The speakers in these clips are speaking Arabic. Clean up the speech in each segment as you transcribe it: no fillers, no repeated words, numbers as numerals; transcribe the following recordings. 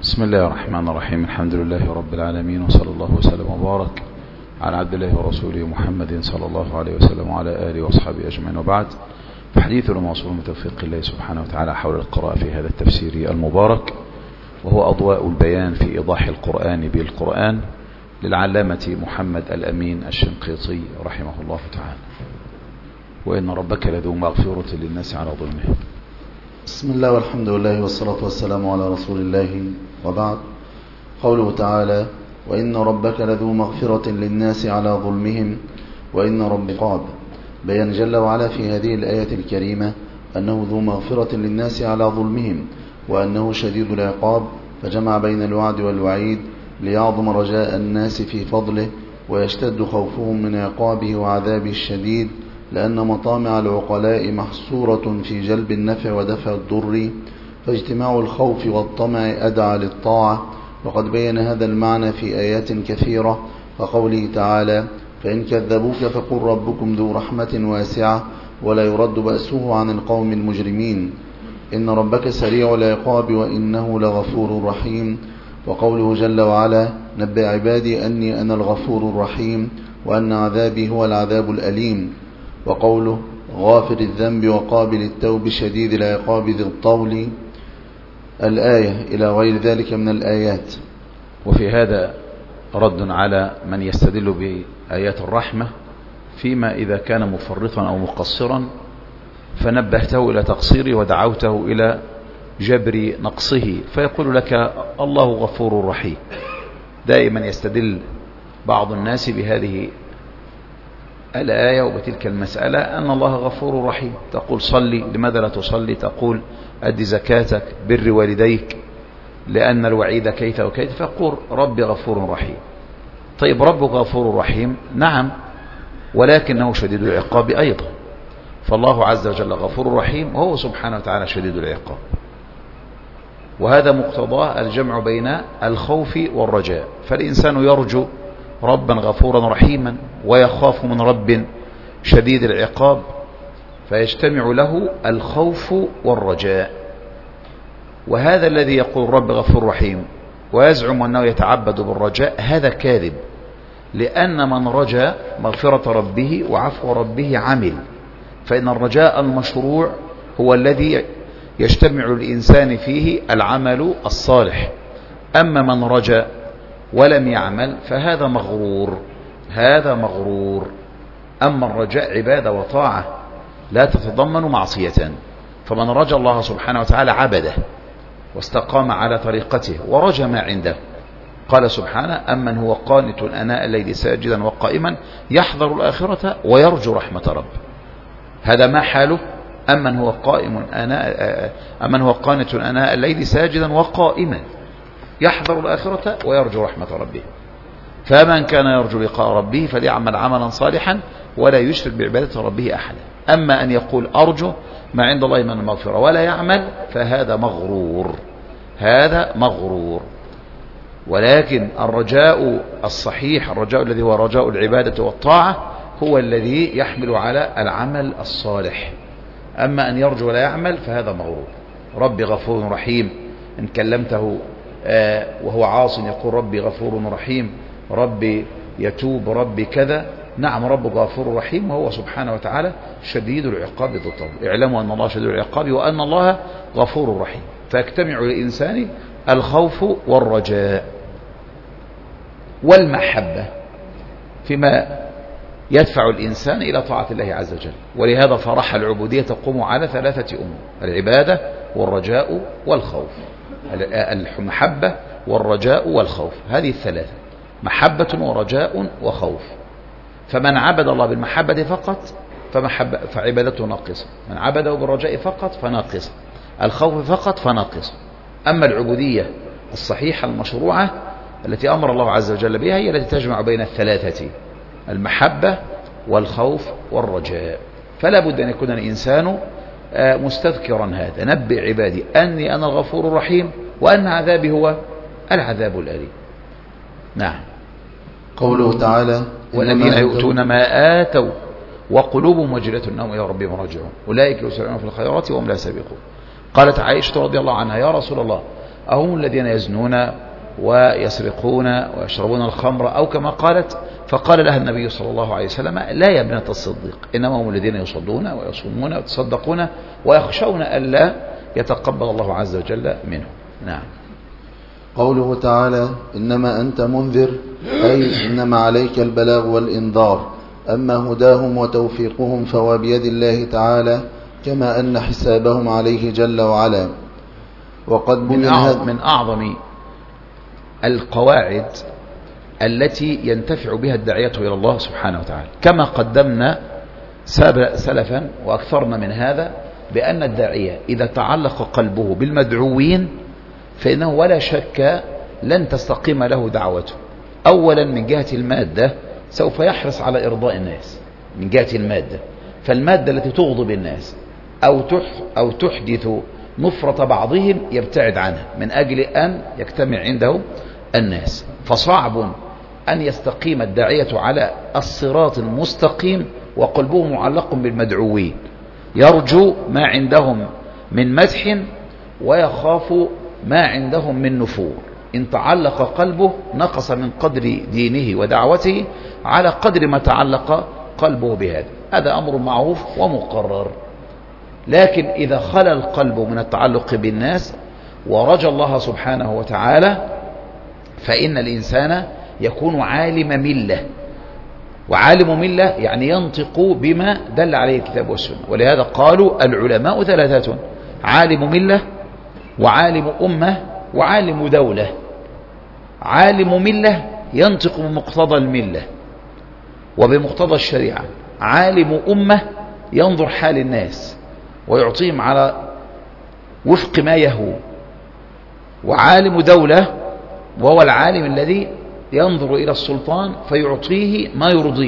بسم الله الرحمن الرحيم. الحمد لله رب العالمين، وصلى الله وسلم وبارك على عبد الله ورسوله محمد صلى الله عليه وسلم وعلى آله وأصحابه أجمعين، وبعد. فحديثنا موصول من توفيق الله سبحانه وتعالى حول القراءة في هذا التفسير المبارك، وهو أضواء البيان في إيضاح القرآن بالقرآن للعلامة محمد الأمين الشنقيطي رحمه الله تعالى. وإن ربك لذو مغفرة للناس على ظلمهم. بسم الله والحمد لله والصلاة والسلام على رسول الله، وبعد. قوله تعالى: وإن ربك لذو مغفرة للناس على ظلمهم وإن ربك عقاب. بيان جل وعلا في هذه الآية الكريمة أنه ذو مغفرة للناس على ظلمهم وأنه شديد العقاب، فجمع بين الوعد والوعيد ليعظم رجاء الناس في فضله ويشتد خوفهم من عقابه وعذابه الشديد، لأن مطامع العقلاء محصورة في جلب النفع ودفع الضر، فاجتماع الخوف والطمع أدعى للطاعة. وقد بين هذا المعنى في آيات كثيرة، وقوله تعالى: فإن كذبوك فقل ربكم ذو رحمة واسعة ولا يرد بأسه عن القوم المجرمين، إن ربك سريع العقاب وإنه لغفور رحيم. وقوله جل وعلا: نبئ عبادي أني أنا الغفور الرحيم وأن عذابي هو العذاب الأليم. وقوله: غافر الذنب وقابل التوب شديد العقاب ذي الطول، الآية إلى غير ذلك من الآيات. وفي هذا رد على من يستدل بآيات الرحمة فيما إذا كان مفرطا أو مقصرا، فنبهته إلى تقصيره ودعوته إلى جبر نقصه، فيقول لك الله غفور رحيم. دائما يستدل بعض الناس بهذه الآية وبتلك المسألة أن الله غفور رحيم. تقول صلي، لماذا لا تصلي؟ تقول أدي زكاتك، بر والديك، لأن الوعيد كيت وكيت، فقول ربي غفور رحيم. طيب ربك غفور رحيم، نعم، ولكنه شديد العقاب أيضا. فالله عز وجل غفور رحيم، وهو سبحانه وتعالى شديد العقاب. وهذا مقتضاه الجمع بين الخوف والرجاء. فالإنسان يرجو ربا غفورا رحيما ويخاف من رب شديد العقاب، فيجتمع له الخوف والرجاء. وهذا الذي يقول رب غفور رحيم ويزعم أنه يتعبد بالرجاء، هذا كاذب، لأن من رجا مغفرة ربه وعفو ربه عمل. فإن الرجاء المشروع هو الذي يجتمع الإنسان فيه العمل الصالح. أما من رجا ولم يعمل فهذا مغرور، هذا مغرور. أما الرجاء عبادة وطاعة لا تتضمن معصية. فمن رجا الله سبحانه وتعالى عبده واستقام على طريقته ورجى ما عنده. قال سبحانه: أمن هو قانت أناء الليل ساجدا وقائما يحذر الآخرة ويرجو رحمة رب. هذا ما حاله. أمن هو قانت أناء الليل ساجدا وقائما يحذر الآخرة ويرجو رحمة ربه. فمن كان يرجو لقاء ربه فليعمل عملا صالحا ولا يشرك بعبادة ربه أحدا. أما أن يقول أرجو ما عند الله من المغفرة ولا يعمل، فهذا مغرور، هذا مغرور. ولكن الرجاء الصحيح، الرجاء الذي هو رجاء العبادة والطاعة، هو الذي يحمل على العمل الصالح. أما أن يرجو ولا يعمل فهذا مغرور. ربي غفور رحيم، إن كلمته وهو عاص يقول ربي غفور رحيم، ربي يتوب، ربي كذا. نعم، ربك غفور رحيم، وهو سبحانه وتعالى شديد العقاب ذو الطول. اعلموا أن الله شديد العقاب وأن الله غفور رحيم. فيجتمع للإنسان الخوف والرجاء والمحبة فيما يدفع الإنسان إلى طاعة الله عز وجل. ولهذا فرح العبودية تقوم على ثلاثة أمور: العبادة والرجاء والخوف. المحبة والرجاء والخوف، هذه الثلاثة: محبة ورجاء وخوف. فمن عبد الله بالمحبة فقط فعبادته ناقصة، من عبده بالرجاء فقط فناقصة، الخوف فقط فناقصة. أما العبودية الصحيحة المشروعة التي أمر الله عز وجل بها هي التي تجمع بين الثلاثة: المحبة والخوف والرجاء. فلا بد أن يكون الإنسان مستذكرا هذا: نبئ عبادي أني أنا الغفور الرحيم وأن عذابي هو العذاب الأليم. نعم. قوله تعالى: والذين يؤتون ما آتوا وقلوبهم وجلة أنهم إلى ربهم راجعون أولئك يسارعون في الخيرات وهم لا سابقون. قالت عائشة رضي الله عنها: يا رسول الله، أهم الذين يزنون ويسرقون ويشربون الخمر، أو كما قالت فقال لها النبي صلى الله عليه وسلم لا يا ابنة الصديق، إنما هم الذين يصلون ويصومون ويتصدقون ويخشون ألا يتقبل الله عز وجل منهم. نعم. قوله تعالى إنما أنت منذر، أي إنما عليك البلاغ والإنذار، أما هداهم وتوفيقهم فهو بيد الله تعالى، كما أن حسابهم عليه جل وعلا. وقد من أعظم القواعد التي ينتفع بها الداعية إلى الله سبحانه وتعالى، كما قدمنا سلفا وأكثرنا من هذا، بأن الداعية إذا تعلق قلبه بالمدعوين فإنه ولا شك لن تستقيم له دعوته. أولا من جهة المادة سوف يحرص على إرضاء الناس من جهة المادة، فالمادة التي تغضب الناس أو تحدث نفرة بعضهم يبتعد عنها من أجل أن يجتمع عنده الناس. فصعب أن يستقيم الداعية على الصراط المستقيم وقلبه معلق بالمدعوين، يرجو ما عندهم من مدح ويخاف ما عندهم من نفور. إن تعلق قلبه نقص من قدر دينه ودعوته على قدر ما تعلق قلبه بهذا. هذا أمر معروف ومقرر. لكن إذا خلى القلب من التعلق بالناس ورجى الله سبحانه وتعالى فإن الإنسان يكون عالم ملة، وعالم ملة يعني ينطق بما دل عليه الكتاب والسنة. ولهذا قالوا العلماء ثلاثة: عالم ملة، وعالم أمة، وعالم دولة. عالم ملة ينطق بمقتضى الملة وبمقتضى الشريعة. عالم أمة ينظر حال الناس ويعطيهم على وفق ما يهوى. وعالم دولة وهو العالم الذي ينظر إلى السلطان فيعطيه ما يرضيه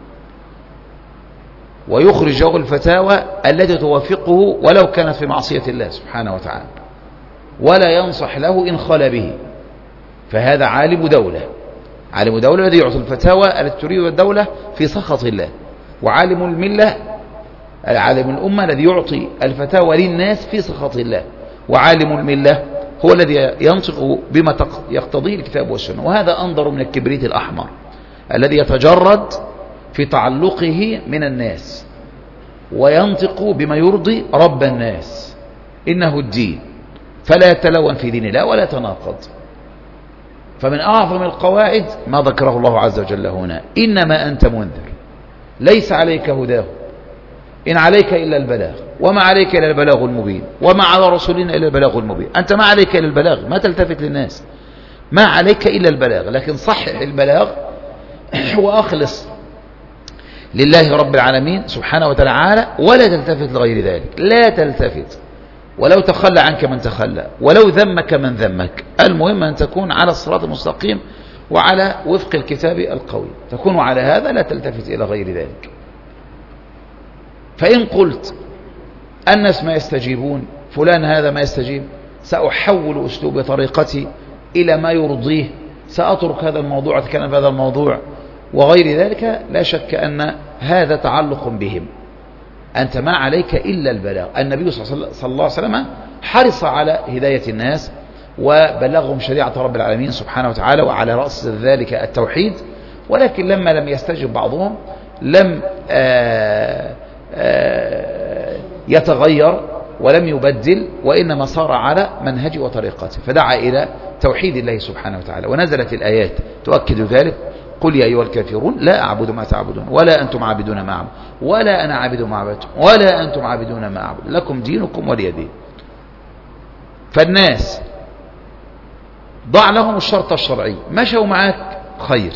ويخرج له الفتاوى التي توافقه ولو كانت في معصية الله سبحانه وتعالى، ولا ينصح له إن خلا به. فهذا عالم دولة. عالم دولة الذي يعطي الفتاوى التي تريد الدولة في سخط الله. وعالم الملة عالم الأمة الذي يعطي الفتاوى للناس في سخط الله. وعالم الملة هو الذي ينطق بما يقتضيه الكتاب والسنة. وهذا أنظر من الكبريت الأحمر الذي يتجرد في تعلقه من الناس وينطق بما يرضي رب الناس. إنه الدين، فلا يتلون في دين الله ولا يتناقض. فمن أعظم القواعد ما ذكره الله عز وجل هنا: إنما أنت منذر، ليس عليك هداه، إن عليك إلا البلاغ، وما عليك إلا البلاغ المبين، وما على رسولنا إلا البلاغ المبين. أنت ما عليك إلا البلاغ، ما تلتفت للناس، ما عليك إلا البلاغ، لكن صحح البلاغ وأخلص لله رب العالمين سبحانه وتعالى، ولا تلتفت لغير ذلك. لا تلتفت، ولو تخلى عنك من تخلى، ولو ذمك من ذمك. المهم أن تكون على الصراط المستقيم وعلى وفق الكتاب القوي، تكون على هذا، لا تلتفت إلى غير ذلك. فإن قلت الناس ما يستجيبون، فلان هذا ما يستجيب، سأحول أسلوب طريقتي إلى ما يرضيه، سأترك هذا الموضوع أتكلم في هذا الموضوع وغير ذلك، لا شك أن هذا تعلق بهم. أنت ما عليك إلا البلاغ. النبي صلى الله عليه وسلم حرص على هداية الناس وبلغهم شريعة رب العالمين سبحانه وتعالى، وعلى رأس ذلك التوحيد. ولكن لما لم يستجب بعضهم لم يتغير ولم يبدل، وإنما صار على منهج وطريقته، فدعا إلى توحيد الله سبحانه وتعالى. ونزلت الآيات تؤكد ذلك: قل يا أيها الكافرون لا أعبد ما تعبدون ولا أنتم عابدون ما أعبد ولا أنا عابد ما عبدتم ولا أنتم عابدون ما أعبد لكم دينكم ولي دين. فالناس ضع لهم الشرط الشرعي، مشوا معك خير،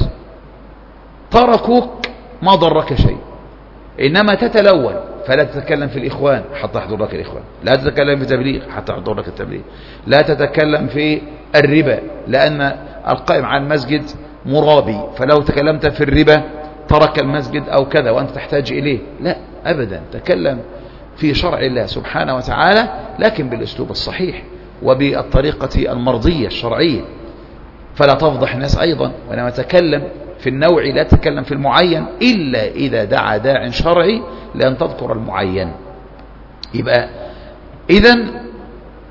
تركوك ما ضرك شيء. إنما تتلون، فلا تتكلم في الإخوان حتى يحضر لك الإخوان، لا تتكلم في التبليغ حتى يحضر لك التبليغ، لا تتكلم في الربا لأن القائم على المسجد مرابي، فلو تكلمت في الربا ترك المسجد أو كذا وأنت تحتاج إليه. لا أبدا، تكلم في شرع الله سبحانه وتعالى، لكن بالأسلوب الصحيح وبالطريقة المرضية الشرعية، فلا تفضح الناس أيضا. وإنما تكلم في النوع، لا تتكلم في المعين إلا إذا دعا داع شرعي لأن تذكر المعين. يبقى إذن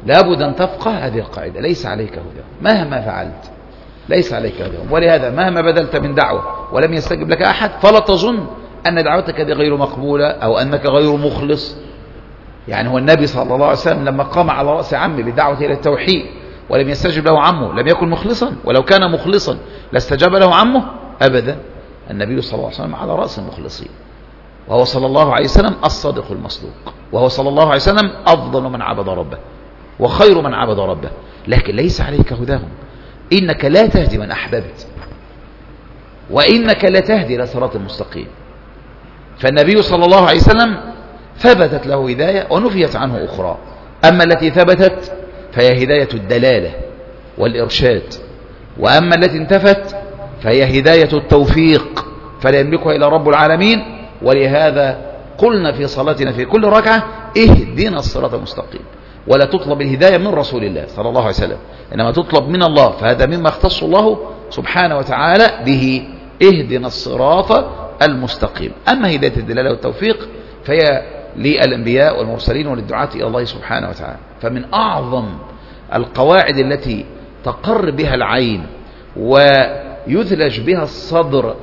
لابد أن تفقه هذه القاعدة، ليس عليك هداهم مهما فعلت، ليس عليك هداهم. ولهذا مهما بذلت من دعوة ولم يستجب لك أحد فلا تظن أن دعوتك دي غير مقبولة أو أنك غير مخلص. يعني هو النبي صلى الله عليه وسلم لما قام على رأس عمه بالدعوة إلى التوحيد ولم يستجب له عمه لم يكن مخلصا؟ ولو كان مخلصا لاستجاب له عمه؟ أبدا. النبي صلى الله عليه وسلم على رأس المخلصين، وهو صلى الله عليه وسلم الصادق المصدوق، وهو صلى الله عليه وسلم أفضل من عبد ربه وخير من عبد ربه. لكن ليس عليك هداهم، إنك لا تهدي من أحببت وإنك لا تهدي إلى صراط المستقيم. فالنبي صلى الله عليه وسلم ثبتت له هداية ونفيت عنه أخرى، أما التي ثبتت فهي هداية الدلالة والإرشاد، وأما التي انتفت فهي هداية التوفيق فلا يملكها إلا رب العالمين. ولهذا قلنا في صلاتنا في كل ركعة اهدنا الصراط المستقيم، ولا تطلب الهداية من رسول الله صلى الله عليه وسلم، إنما تطلب من الله، فهذا مما اختص الله سبحانه وتعالى به، اهدنا الصراط المستقيم. أما هداية الدلالة والتوفيق فهي للأنبياء والمرسلين وللدعاة إلى الله سبحانه وتعالى. فمن أعظم القواعد التي تقر بها العين ويثلج بها الصدر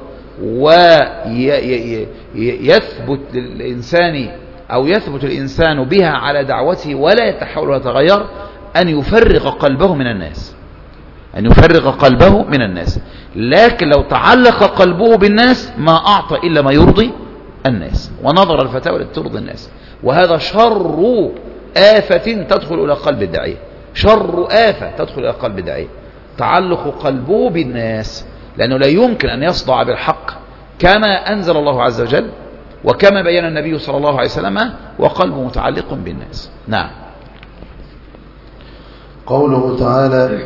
ويثبت للإنسان أو يثبت الإنسان بها على دعوته ولا يتحول ويتغير أن يفرغ قلبه من الناس، أن يفرغ قلبه من الناس. لكن لو تعلق قلبه بالناس ما أعطى إلا ما يرضي الناس ونظر الفتاوى التي ترضي الناس، وهذا شر آفة تدخل إلى قلب الداعية، شر آفة تدخل إلى قلب الداعية تعلق قلبه بالناس، لأنه لا يمكن أن يصدع بالحق كما أنزل الله عز وجل وكما بين النبي صلى الله عليه وسلم وقلبه متعلق بالناس. نعم. قوله تعالى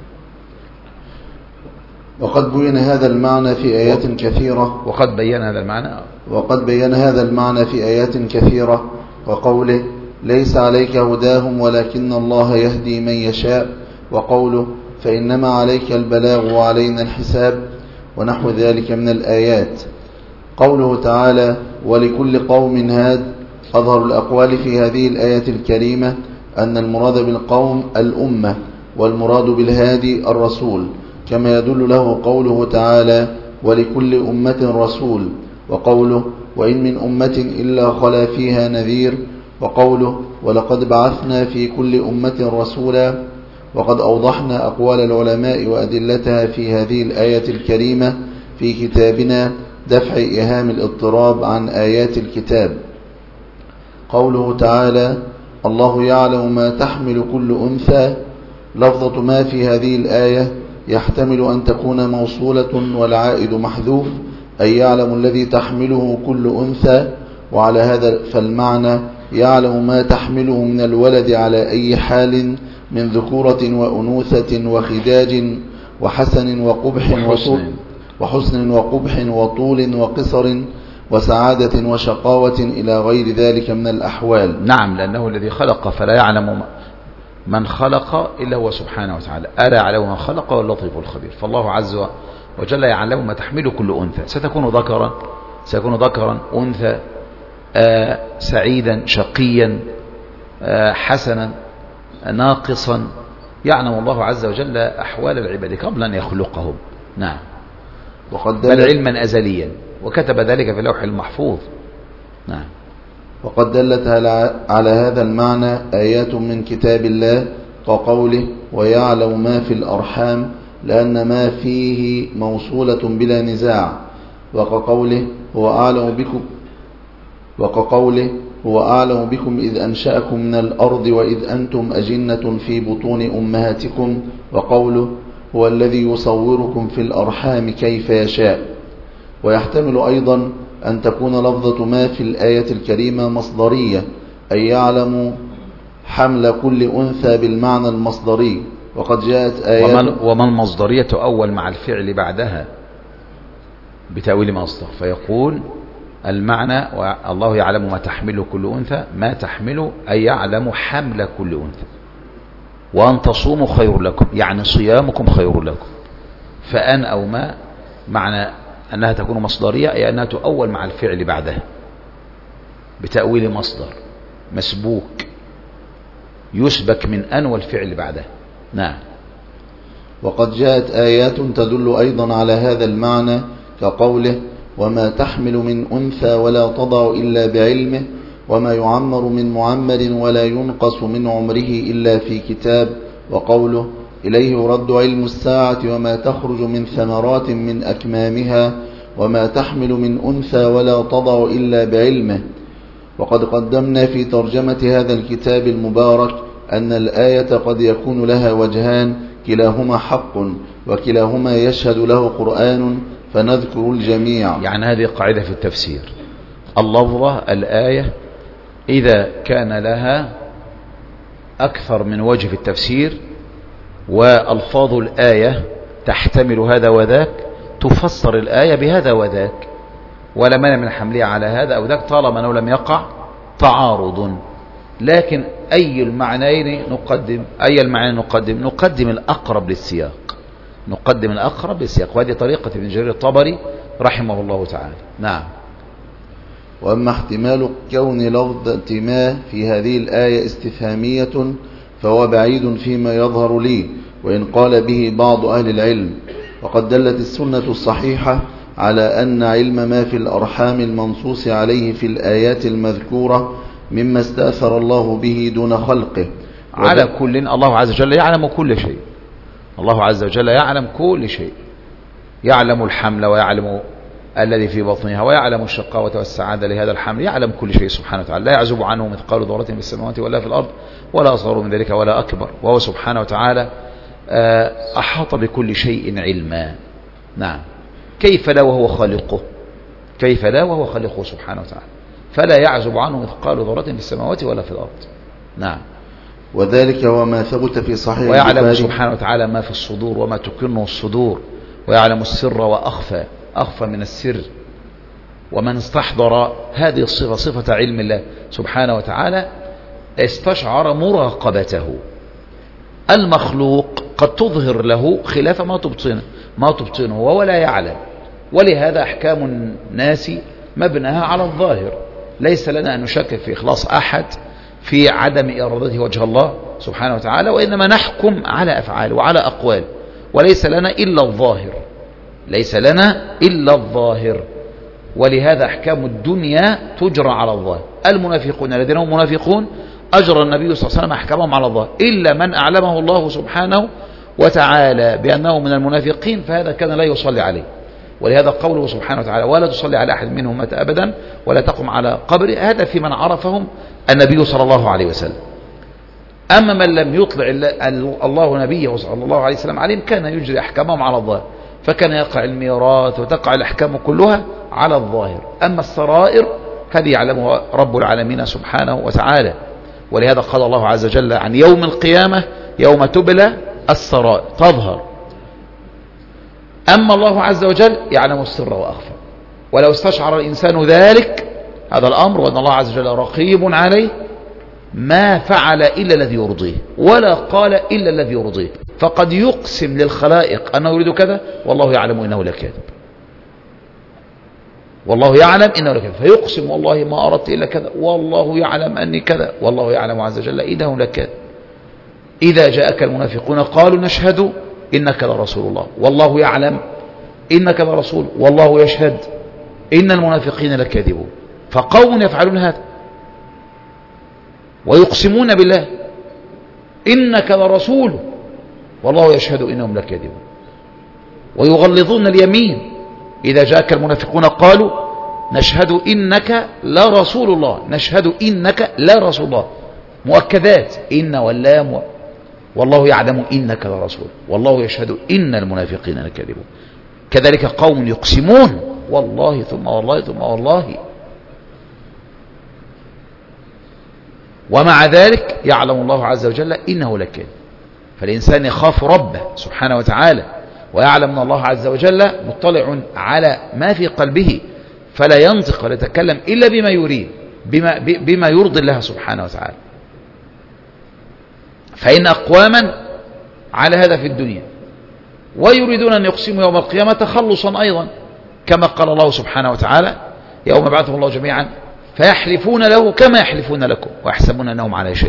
وقد بين هذا المعنى في آيات كثيرة، وقد بين هذا المعنى في آيات كثيرة، وقوله ليس عليك هداهم ولكن الله يهدي من يشاء، وقوله فإنما عليك البلاغ وعلينا الحساب، ونحو ذلك من الآيات. قوله تعالى ولكل قوم هاد، أظهر الأقوال في هذه الآية الكريمة أن المراد بالقوم الأمة، والمراد بالهادي الرسول، كما يدل له قوله تعالى ولكل أمة رسول، وقوله وإن من أمة إلا خلا فيها نذير، وقوله ولقد بعثنا في كل أمة رسولا. وقد أوضحنا أقوال العلماء وأدلتها في هذه الآية الكريمة في كتابنا دفع إيهام الاضطراب عن آيات الكتاب. قوله تعالى الله يعلم ما تحمل كل أنثى، لفظة ما في هذه الآية يحتمل أن تكون موصولة والعائد محذوف، أي يعلم الذي تحمله كل أنثى، وعلى هذا فالمعنى يعلم ما تحمله من الولد على أي حال من ذكورة وأنوثة وخداج وحسن وقبح وطول وقصر وسعادة وشقاوة إلى غير ذلك من الأحوال. نعم، لأنه الذي خلق فلا يعلم من خلق إلا هو سبحانه وتعالى، ألا يعلم من خلق واللطيف الخبير. فالله عز وجل يعلم ما تحمل كل أنثى، سيكون ذكرا أنثى، سعيدا شقيا، حسنا ناقصا، يعلم الله عز وجل أحوال العباد قبل أن يخلقهم. نعم، بل علما أزليا، وكتب ذلك في اللوح المحفوظ. نعم. وقد دلت على هذا المعنى آيات من كتاب الله كقوله ويعلم ما في الأرحام، لأن ما فيه موصولة بلا نزاع، وكقوله هو أعلم بكم إذ أنشأكم من الأرض وإذ أنتم أجنة في بطون أمهاتكم، وقوله هو الذي يصوركم في الأرحام كيف يشاء. ويحتمل أيضا أن تكون لفظة ما في الآية الكريمة مصدرية، أي يعلم حمل كل أنثى بالمعنى المصدري. وقد جاءت آيات وما المصدرية أول مع الفعل بعدها بتأويل مصدر، فيقول المعنى الله يعلم ما تحمل كل أنثى، ما تحمل أي يعلم حمل كل أنثى، وأن تصوموا خير لكم، يعني صيامكم خير لكم. فأن أو ما معنى أنها تكون مصدرية، أي أنها تؤول مع الفعل بعدها بتأويل مصدر مسبوك. يسبك من أن والفعل بعده. نعم. وقد جاءت آيات تدل أيضا على هذا المعنى كقوله وما تحمل من أنثى ولا تضع إلا بعلمه وما يعمر من معمر ولا ينقص من عمره إلا في كتاب، وقوله إليه يرد علم الساعة وما تخرج من ثمرات من أكمامها وما تحمل من أنثى ولا تضع إلا بعلمه. وقد قدمنا في ترجمة هذا الكتاب المبارك أن الآية قد يكون لها وجهان كلاهما حق وكلاهما يشهد له قرآن، فنذكر الجميع. يعني هذه قاعدة في التفسير، اللفظة الآية إذا كان لها أكثر من وجه في التفسير وألفاظ الآية تحتمل هذا وذاك تفسر الآية بهذا وذاك، ولا مانع من حملها على هذا أو ذاك طالما أنه لم يقع تعارض. لكن أي المعنيين نقدم الأقرب للسياق، نقدم الأقرب للسياق، وهذه طريقة ابن جرير الطبري رحمه الله تعالى. نعم. وأما احتمال كون لفظة ما في هذه الآية استفهامية فهو بعيد فيما يظهر لي، وإن قال به بعض أهل العلم. وقد دلت السنة الصحيحة على أن علم ما في الأرحام المنصوص عليه في الآيات المذكورة مما استأثر الله به دون خلقه. على كل الله عز وجل يعلم كل شيء، الله عز وجل يعلم كل شيء، يعلم الحمل ويعلم الذي في بطنها ويعلم الشقاوة والسعادة لهذا الحمل، يعلم كل شيء سبحانه وتعالى، لا يعزب عنه مثقال ذرة في السماوات ولا في الأرض ولا أصغر من ذلك ولا أكبر، وهو سبحانه وتعالى أحاط بكل شيء علما. نعم. كيف لا وهو خالقه، كيف لا وهو خالقه سبحانه وتعالى، فلا يعزب عنه مثقال ذرة في السماوات ولا في الأرض. نعم. وذلك هو ما ثبت في صحيح ويعلم سبحانه وتعالى ما في الصدور وما تكنه الصدور، ويعلم السر وأخفى، أخفى من السر. ومن استحضر هذه الصفة، صفة علم الله سبحانه وتعالى، استشعر مراقبته. المخلوق قد تظهر له خلاف ما تبطنه وهو لا يعلم، ولهذا أحكام الناس مبناها على الظاهر. ليس لنا أن نشكك في إخلاص أحد في عدم إرادته وجه الله سبحانه وتعالى، وإنما نحكم على أفعال وعلى أقوال، وليس لنا إلا الظاهر، ليس لنا إلا الظاهر. ولهذا أحكام الدنيا تجرى على الظاهر. المنافقون الذين هم منافقون أجرى النبي صلى الله عليه وسلم أحكامهم على الظاهر، إلا من أعلمه الله سبحانه وتعالى بأنه من المنافقين، فهذا كان لا يصلي عليه. ولهذا قوله سبحانه وتعالى ولا تصلي على أحد منهم مات أبدا ولا تقم على قبره، هذا في من عرفهم النبي صلى الله عليه وسلم. أما من لم يطلع الله نبيه صلى الله عليه وسلم عليهم كان يجري أحكامهم على الظاهر، فكان يقع الميراث وتقع الأحكام كلها على الظاهر. أما السرائر هذه يعلمها رب العالمين سبحانه وتعالى. ولهذا قال الله عز وجل عن يوم القيامة يوم تبلى السرائر، تظهر. أما الله عز وجل يعلم السر وأخفى. ولو استشعر الإنسان ذلك هذا الأمر وأن الله عز وجل رقيب عليه ما فعل إلا الذي يرضيه ولا قال إلا الذي يرضيه. فقد يقسم للخلائق أنه يريد كذا والله يعلم إنه لكاذب، والله يعلم إنه لكاذب، فيقسم والله ما أردت إلا كذا والله يعلم أني كذا والله يعلم عز وجل إنه لكاذب. إذا جاءك المنافقون قالوا نشهد إنك لرسول الله والله يعلم إنك لرسول والله يشهد إن المنافقين لكاذبون. فقوم يفعلون هذا ويقسمون بالله إنك لرسول والله يشهد إنهم لكاذبون، ويغلظون اليمين. إذا جاءك المنافقون قالوا نشهد إنك لرسول الله، نشهد إنك لرسول الله، مؤكدات إن واللام، والله يعلم إنك لرسول والله يشهد إن المنافقين لكاذبون. كذلك قوم يقسمون والله ثم والله ثم والله، ومع ذلك يعلم الله عز وجل إنه لكاذب. فالإنسان يخاف ربه سبحانه وتعالى ويعلم أن الله عز وجل مطلع على ما في قلبه، فلا ينطق ولا يتكلم إلا بما يريد، بما يرضي الله سبحانه وتعالى. فإن أقواما على هذا في الدنيا ويريدون أن يقسموا يوم القيامة تخلصا أيضا، كما قال الله سبحانه وتعالى يوم بعثهم الله جميعا فيحلفون له كما يحلفون لكم ويحسبون أنهم على شيء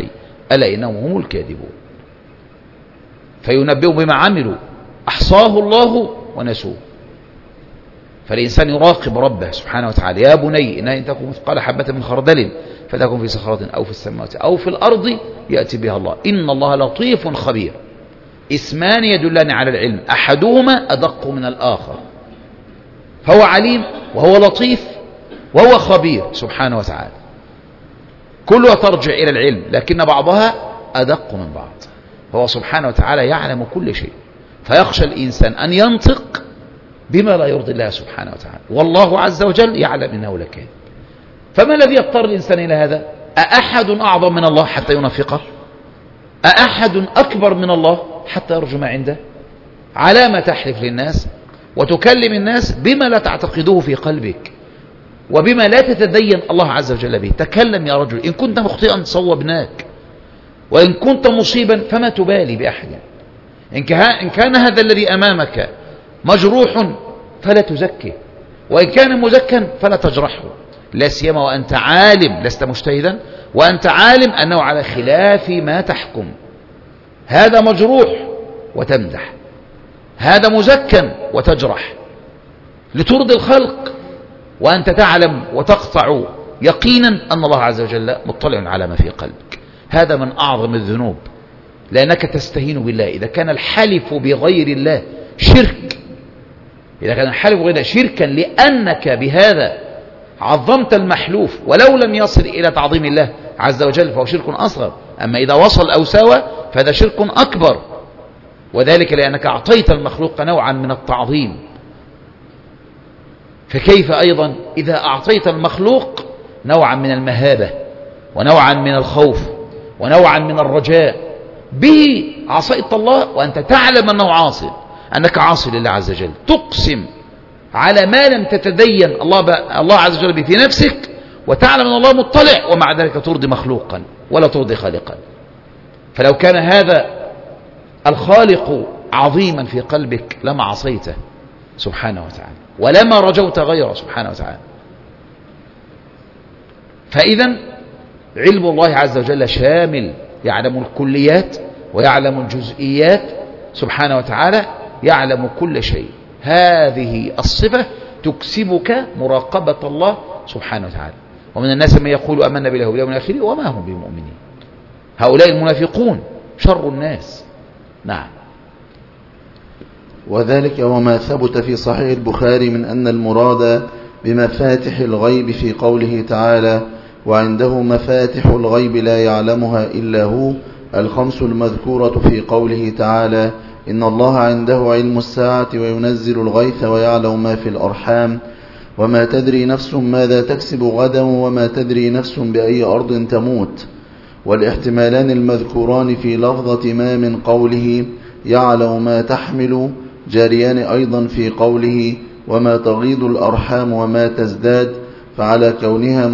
ألا إنهم هم الكاذبون. فينبئهم بما عملوا أحصاه الله ونسوه. فالإنسان يراقب ربه سبحانه وتعالى. يا بني إنها إن تكن مثقال حبة من خردل فتكن في صخرة أو في السماوات أو في الأرض يأتي بها الله إن الله لطيف خبير. اسمان يدلان على العلم أحدهما أدق من الآخر، فهو عليم وهو لطيف وهو خبير سبحانه وتعالى. كلها ترجع إلى العلم لكن بعضها أدق من بعض. هو سبحانه وتعالى يعلم كل شيء، فيخشى الإنسان أن ينطق بما لا يرضي الله سبحانه وتعالى، والله عز وجل يعلم إنه لكاذب. فما الذي يضطر الإنسان إلى هذا؟ أأحد أعظم من الله حتى ينافقه؟ أأحد أكبر من الله حتى يرجم عنده؟ على ما تحلف للناس وتكلم الناس بما لا تعتقده في قلبك وبما لا تتدين الله عز وجل به. تكلم يا رجل، إن كنت مخطئا صوبناك، وإن كنت مصيبا فما تبالي بأحد. إن كان هذا الذي أمامك مجروح فلا تزكي، وإن كان مزكا فلا تجرحه، لا سيما وأنت عالم، لست مجتهدا، وأنت عالم أنه على خلاف ما تحكم. هذا مجروح وتمدح، هذا مزكا وتجرح لترضي الخلق، وأنت تعلم وتقطع يقينا أن الله عز وجل مطلع على ما في قلبك. هذا من أعظم الذنوب، لأنك تستهين بالله. إذا كان الحلف بغير الله شرك، إذا كان الحلف بغير الله شركا لأنك بهذا عظمت المحلوف ولو لم يصل إلى تعظيم الله عز وجل فهو شرك أصغر. أما إذا وصل أو ساوى فهذا شرك أكبر، وذلك لأنك أعطيت المخلوق نوعا من التعظيم. فكيف أيضا إذا أعطيت المخلوق نوعا من المهابة ونوعا من الخوف ونوعا من الرجاء، به عصيت الله وأنت تعلم أنه عاصي، أنك عاصي لله عز وجل، تقسم على ما لم تتدين الله عز وجل به في نفسك، وتعلم أن الله مطلع، ومع ذلك ترضي مخلوقا ولا ترضي خالقا. فلو كان هذا الخالق عظيما في قلبك لما عصيته سبحانه وتعالى ولما رجوت غيره سبحانه وتعالى. فإذا علم الله عز وجل شامل، يعلم الكليات ويعلم الجزئيات سبحانه وتعالى، يعلم كل شيء. هذه الصفة تكسبك مراقبة الله سبحانه وتعالى. ومن الناس من يقول آمنا بالله واليوم الآخر وما هم بمؤمنين. هؤلاء المنافقون شر الناس. نعم. وذلك وما ثبت في صحيح البخاري من أن المراد بمفاتح الغيب في قوله تعالى وعنده مفاتح الغيب لا يعلمها إلا هو الخمس المذكورة في قوله تعالى إن الله عنده علم الساعة وينزل الغيث ويعلم ما في الأرحام وما تدري نفس ماذا تكسب غدا وما تدري نفس بأي أرض تموت. والاحتمالان المذكوران في لفظة ما من قوله يعلم ما تحمل جاريان أيضا في قوله وما تغيض الأرحام وما تزداد، فعلى كونها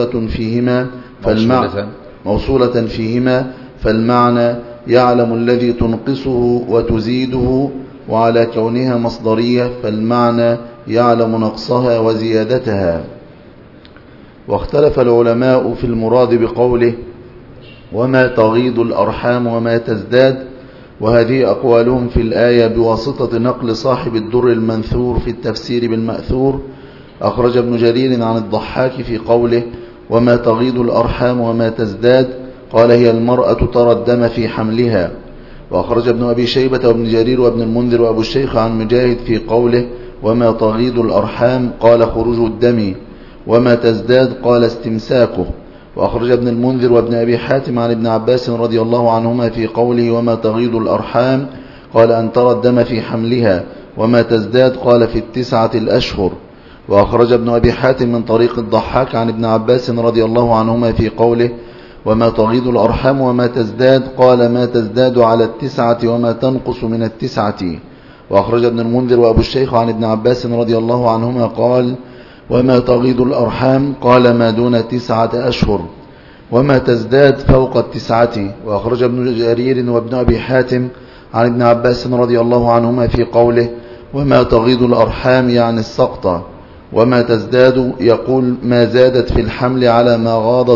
موصولة فيهما فالمعنى يعلم الذي تنقصه وتزيده، وعلى كونها مصدرية فالمعنى يعلم نقصها وزيادتها. واختلف العلماء في المراد بقوله وما تغيض الأرحام وما تزداد، وهذه أقوالهم في الآية بواسطة نقل صاحب الدر المنثور في التفسير بالمأثور. أخرج ابن جرير عن الضحاك في قوله وما تغيض الأرحام وما تزداد قال هي المرأة ترى الدم في حملها. وأخرج ابن أبي شيبة وابن جرير وابن المنذر وأبو الشيخ عن مجاهد في قوله وما تغيض الأرحام قال خروج الدم وما تزداد قال استمساكه. وأخرج ابن المنذر وابن أبي حاتم عن ابن عباس رضي الله عنهما في قوله وما تغيض الأرحام قال أن ترى الدم في حملها وما تزداد قال في 9 الأشهر. وأخرج ابن أبي حاتم من طريق الضحاك عن ابن عباس رضي الله عنهما في قوله وما تغيض الأرحام وما تزداد قال ما تزداد على 9 وما تنقص من 9. وأخرج ابن المنذر وأبو الشيخ عن ابن عباس رضي الله عنهما قال وما تغيض الأرحام قال ما دون 9 أشهر وما تزداد فوق 9. وأخرج ابن جرير وابن أبي حاتم عن ابن عباس رضي الله عنهما في قوله وما تغيض الأرحام يعني السقط وما تزداد يقول ما زادت في الحمل على ما غاضت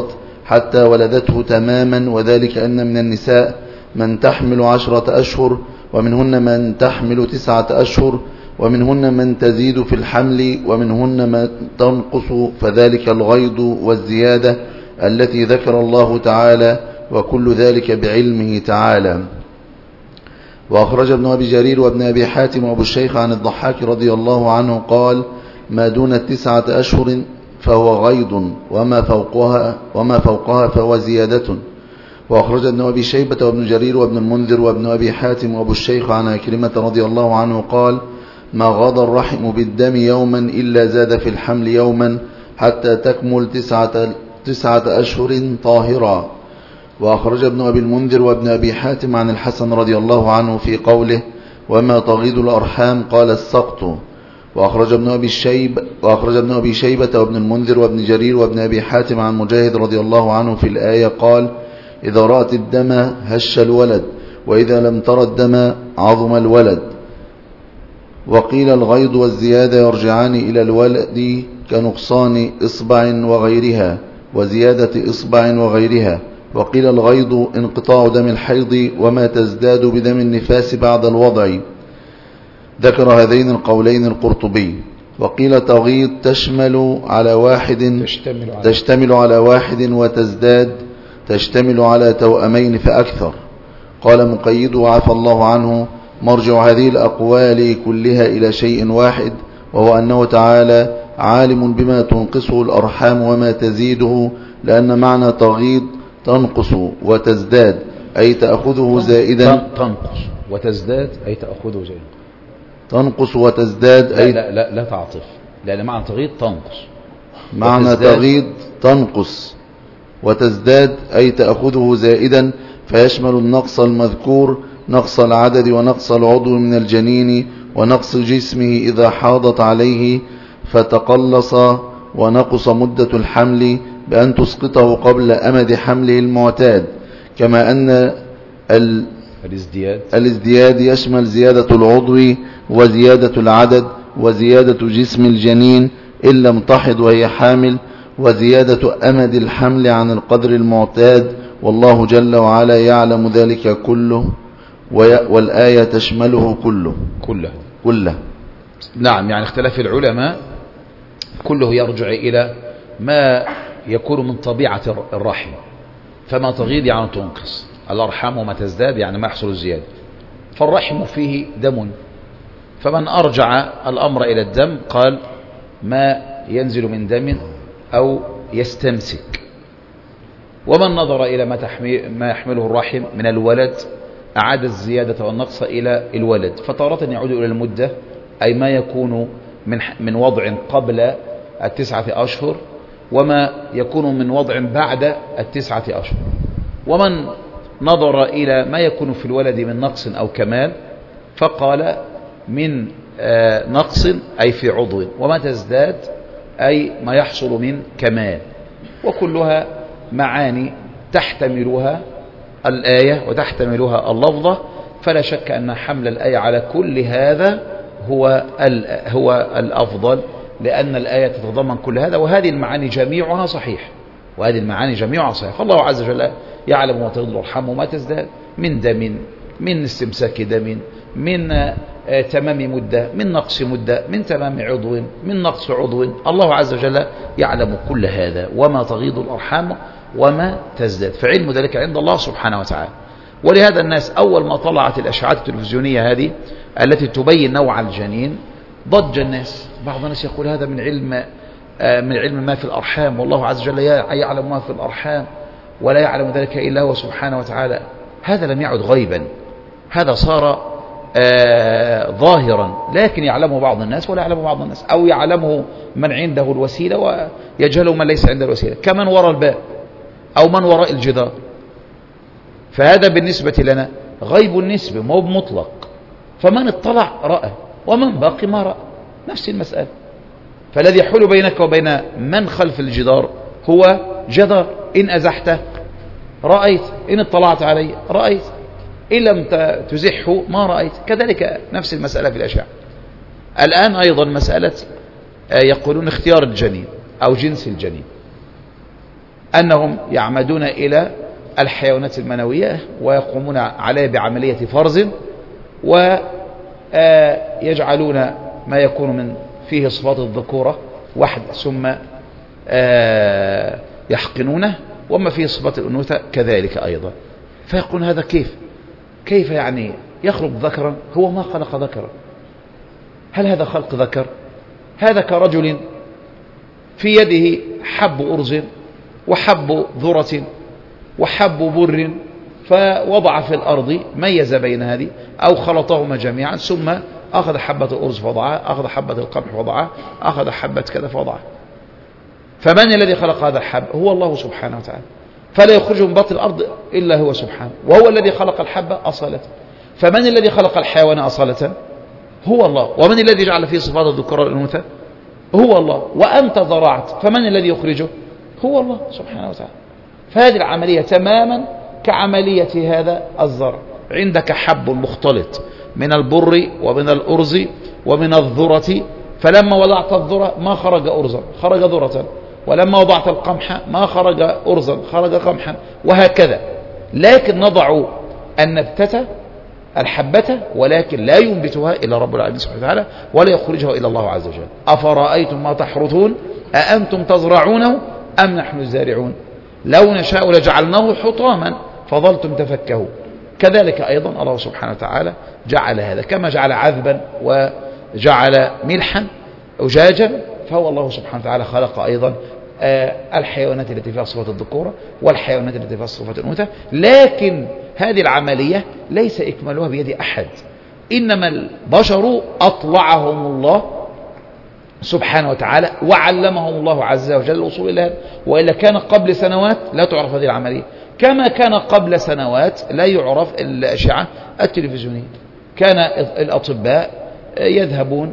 حتى ولدته تماما، وذلك أن من النساء من تحمل 10 أشهر، ومنهن من تحمل 9 أشهر، ومنهن من تزيد في الحمل، ومنهن من تنقص، فذلك الغيض والزيادة التي ذكر الله تعالى، وكل ذلك بعلمه تعالى. وأخرج ابن أبي جرير وابن أبي حاتم وأبو الشيخ عن الضحاك رضي الله عنه قال: ما دون 9 أشهر فهو غيض، وما فوقها فهو زيادة. وأخرج ابن أبي شيبة وابن جرير وابن المنذر وابن أبي حاتم وأبو الشيخ عن عكرمة رضي الله عنه قال: ما غاض الرحم بالدم يوما إلا زاد في الحمل يوما حتى تكمل 9 أشهر طاهرا. وأخرج ابن أبي المنذر وابن أبي حاتم عن الحسن رضي الله عنه في قوله: وما تغيض الأرحام قال السقط. وأخرج ابن أبي شيبة وابن المنذر وابن جرير وابن أبي حاتم عن مجاهد رضي الله عنه في الآية قال: إذا رأت الدم هش الولد، وإذا لم تر الدم عظم الولد. وقيل الغيض والزيادة يرجعان إلى الولد كنقصان إصبع وغيرها، وزيادة إصبع وغيرها. وقيل الغيض انقطاع دم الحيض وما تزداد بدم النفاس بعد الوضع. ذكر هذين القولين القرطبي. وقيل تغيض تشتمل على واحد وتزداد تشتمل على توأمين فأكثر. قال مقيد وعفى الله عنه: مرجع هذه الأقوال كلها إلى شيء واحد، وهو أنه تعالى عالم بما تنقصه الأرحام وما تزيده، لأن معنى تغيض تنقص وتزداد أي تأخذه زائدا. تنقص وتزداد أي تأخذه زائدا. تنقص وتزداد أي لا تعطف، لأن معنى تغيض تنقص. معنى تغيض تنقص وتزداد أي تأخذه زائدا، فيشمل النقص المذكور نقص العدد ونقص العضو من الجنين ونقص جسمه إذا حاضت عليه فتقلص، ونقص مدة الحمل بأن تسقطه قبل أمد حمله المعتاد. كما أن الازدياد يشمل زيادة العضو وزيادة العدد وزيادة جسم الجنين إن لم تحض وهي حامل، وزيادة أمد الحمل عن القدر المعتاد، والله جل وعلا يعلم ذلك كله، والآية تشمله كله. نعم، يعني اختلاف العلماء كله يرجع إلى ما يكون من طبيعة الرحم. فما تغيض يعني تنقص الأرحام، وما تزداد يعني ما يحصل الزيادة. فالرحم فيه دم، فمن أرجع الأمر إلى الدم قال ما ينزل من دم أو يستمسك. ومن نظر إلى ما يحمله الرحم من الولد أعاد الزيادة والنقص إلى الولد. فتارة يعود إلى المدة، أي ما يكون من وضع قبل 9 أشهر، وما يكون من وضع بعد 9 أشهر. ومن نظر إلى ما يكون في الولد من نقص أو كمال فقال من نقص أي في عضو، وما تزداد أي ما يحصل من كمال. وكلها معاني تحتملها الآية وتحتملها اللفظة، فلا شك أن حمل الآية على كل هذا هو الأفضل، لأن الآية تتضمن كل هذا، وهذه المعاني جميعها صحيح. فالله عز وجل يعلم ما تغيض الأرحام وما تزداد من دم، من استمساك دم، من تمام مدة، من نقص مدة، من تمام عضو، من نقص عضو. الله عز وجل يعلم كل هذا، وما تغيض الأرحام وما تزداد، فعلم ذلك عند الله سبحانه وتعالى. ولهذا الناس أول ما طلعت الأشعات التلفزيونية هذه التي تبين نوع الجنين ضج الناس. بعض الناس يقول هذا من علم ما في الأرحام، والله عز وجل يعلم ما في الأرحام ولا يعلم ذلك إلا هو سبحانه وتعالى. هذا لم يعد غيبا، هذا صار ظاهرا، لكن يعلمه بعض الناس ولا يعلمه بعض الناس، أو يعلمه من عنده الوسيلة ويجهله من ليس عنده الوسيلة، كمن وراء الباب أو من وراء الجدار. فهذا بالنسبة لنا غيب النسبة، ما هو بمطلق. فمن اطلع رأى، ومن باقي ما رأى، نفس المسألة. فالذي يحول بينك وبين من خلف الجدار هو جدار، إن أزحته رأيت، إن اطلعت عليه رأيت، إن لم تزحه ما رأيت. كذلك نفس المسألة في الأشعة. الآن أيضا مسألة يقولون اختيار الجنين أو جنس الجنين. أنهم يعمدون إلى الحيوانات المنوية ويقومون عليها بعملية فرز، ويجعلون ما يكون من فيه صفات الذكورة واحد ثم يحقنونه، وما فيه صفات الأنوثة كذلك أيضا. فيقول هذا كيف يعني يخلق ذكرا؟ هو ما خلق ذكرا. هل هذا خلق ذكر؟ هذا كرجل في يده حب أرز وحب ذرة وحب بر، فوضع في الأرض، ميز بين هذه أو خلطهما جميعا، ثم أخذ حبة الأرز فوضعها، أخذ حبة القمح فوضعها، أخذ حبة كذا فوضعها. فمن الذي خلق هذا الحب؟ هو الله سبحانه وتعالى، فلا يخرج من بطن الأرض إلا هو سبحانه، وهو الذي خلق الحبة أصالة. فمن الذي خلق الحيوان أصالة؟ هو الله. ومن الذي جعل فيه صفات الذكور والأنوثة؟ هو الله. وأنت زرعت، فمن الذي يخرجه؟ هو الله سبحانه وتعالى. فهذه العملية تماما كعملية هذا الزرع. عندك حب مختلط من البر ومن الأرز ومن الذرة، فلما وضعت الذرة ما خرج أرزا، خرج ذرة، ولما وضعت القمح ما خرج أرزا، خرج قمحا، وهكذا. لكن نضع النبتة الحبة ولكن لا ينبتها إلا رب العالمين سبحانه وتعالى، ولا يخرجها إلا الله عز وجل. أفرأيتم ما تحرثون أأنتم تزرعونه أم نحن الزارعون لو نشاء لجعلناه حطاما فظلتم تفكهون. كذلك أيضا الله سبحانه وتعالى جعل هذا، كما جعل عذبا وجعل ملحا أجاجا، فهو الله سبحانه وتعالى خلق أيضا الحيوانات التي فيها صفات الذكورة والحيوانات التي فيها صفات الأنوثة. لكن هذه العملية ليس إكمالها بيد أحد، إنما البشر أطلعهم الله سبحانه وتعالى وعلمهم الله عز وجل الوصول إلى هذا، وإلا كان قبل سنوات لا تعرف هذه العملية، كما كان قبل سنوات لا يعرف الأشعة التلفزيونية. كان الأطباء يذهبون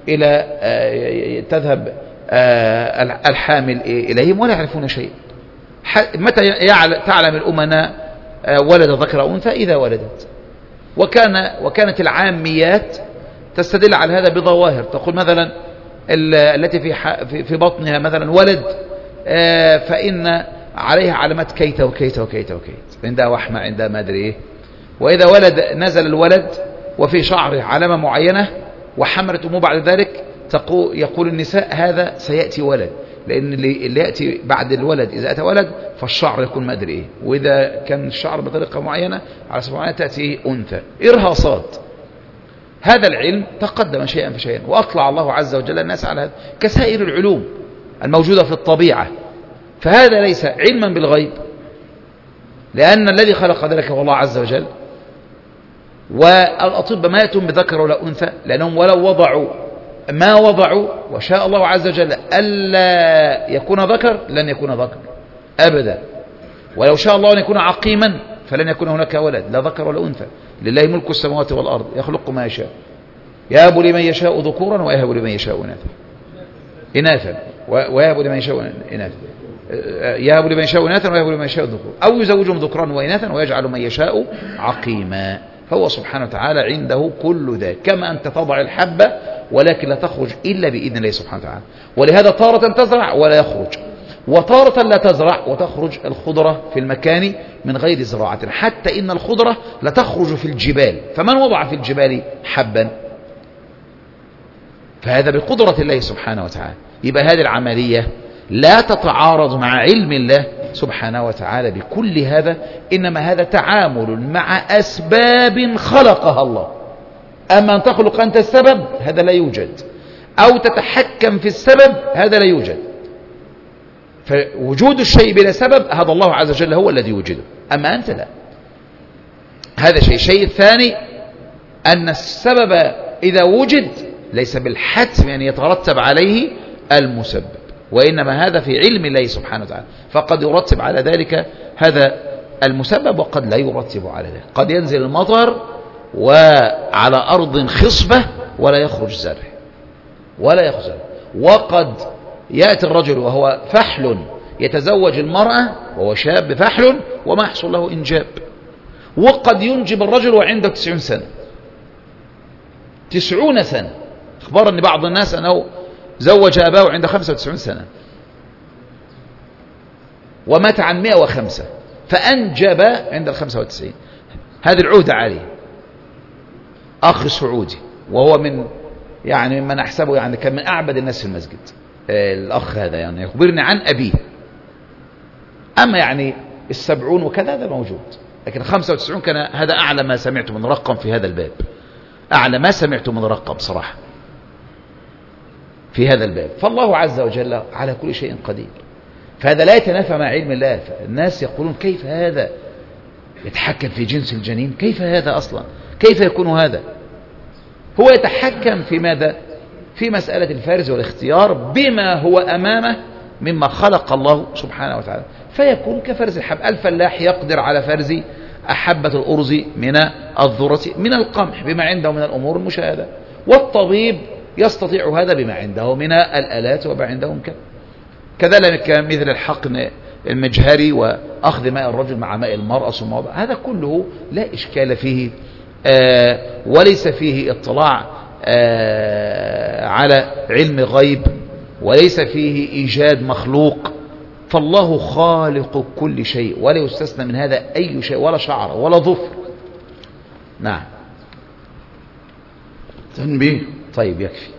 تذهب الحامل إليهم ولا يعرفون شيء. متى تعلم الأمناء ولد ذكر أو أنثى؟ إذا ولدت. وكانت العاميات تستدل على هذا بظواهر، تقول مثلا التي في بطنها مثلا ولد، فإن عليها علامات كيت وكيت وكيت وكيت، عندها وحمة، عندها ما أدري إيه. وإذا نزل الولد وفي شعره علامة معينة وحمرت أمه بعد ذلك، يقول النساء هذا سيأتي ولد، لأن اللي يأتي بعد الولد إذا أتى ولد فالشعر يكون ما أدري إيه، وإذا كان الشعر بطريقة معينة على سبيل المثال تأتي أنثى. إرهاصات. هذا العلم تقدم شيئا فشيئا، وأطلع الله عز وجل الناس على هذا كسائر العلوم الموجودة في الطبيعة. فهذا ليس علما بالغيب، لأن الذي خلق ذلك هو الله عز وجل. والأطباء ما يأتون بذكر ولا أنثى، لأنهم ولو وضعوا ما وضعوا وشاء الله عز وجل ألا يكون ذكر لن يكون ذكر أبدا، ولو شاء الله أن يكون عقيما فلن يكون هناك ولد، لا ذكر ولا أنثى. لله ملك السماوات والأرض يخلق ما يشاء، يهب لمن يشاء ذكورا ويهب لمن يشاء إناثا ويهب لمن يشاء إناثا، يهب لمن يشاء إناثا ويهب لمن يشاء ذكور، أو يزوجهم ذكرا وإناثا ويجعل من يشاء عقيما. فهو سبحانه وتعالى عنده كل ذلك، كما أنت تضع الحبة ولكن لا تخرج إلا بإذن الله سبحانه وتعالى. ولهذا تارة تزرع ولا يخرج، وتارة لا تزرع وتخرج الخضرة في المكان من غير زراعة، حتى إن الخضرة لا تخرج في الجبال، فمن وضع في الجبال حبا؟ فهذا بقدرة الله سبحانه وتعالى. يبقى هذه العملية لا تتعارض مع علم الله سبحانه وتعالى بكل هذا، إنما هذا تعامل مع أسباب خلقها الله. أما أن تخلق أنت السبب هذا لا يوجد، أو تتحكم في السبب هذا لا يوجد. فوجود الشيء بلا سبب هذا الله عز وجل هو الذي يوجده، أما أنت لا. هذا شيء الثاني أن السبب إذا وجد ليس بالحتم أن يترتب عليه المسبب، وإنما هذا في علم الله سبحانه وتعالى، فقد يرتب على ذلك هذا المسبب وقد لا يرتب على ذلك. قد ينزل المطر وعلى أرض خصبة ولا يخرج زرع ولا يخرج، وقد يأتي الرجل وهو فحل يتزوج المرأة وهو شاب فحل وما يحصل له إنجاب، وقد ينجب الرجل وعنده 90 سنة 90 سنة. أخبرني بعض الناس أنه زوج أباه عند 95 سنة. ومات عن 105 فأنجب عند 95. هذه العهدة عليه، أخ سعودي، وهو يعني ممن أحسبه يعني كان من أعبد الناس في المسجد. الأخ هذا يعني يخبرني عن أبيه. أما يعني 70 وكذا هذا موجود، لكن 95 كان هذا أعلى ما سمعت من رقم في هذا الباب، أعلى ما سمعت من رقم صراحة في هذا الباب. فالله عز وجل على كل شيء قدير، فهذا لا يتنافى مع علم الله. فالناس يقولون كيف هذا يتحكم في جنس الجنين؟ كيف هذا أصلا؟ كيف يكون هذا؟ هو يتحكم في ماذا؟ في مسألة الفرز والاختيار بما هو أمامه مما خلق الله سبحانه وتعالى، فيكون كفرز الحب. الفلاح يقدر على فرز أحبة الأرز من الذرة من القمح بما عنده من الأمور المشاهدة، والطبيب يستطيع هذا بما عنده من الآلات وما عنده كذلك مثل الحقن المجهري وأخذ ماء الرجل مع ماء المرأة ثم هذا كله لا إشكال فيه، وليس فيه اطلاع على علم غيب، وليس فيه إيجاد مخلوق. فالله خالق كل شيء ولا يستثنى من هذا أي شيء، ولا شعر ولا ظفر. نعم. تنبيه. طيب يكفي.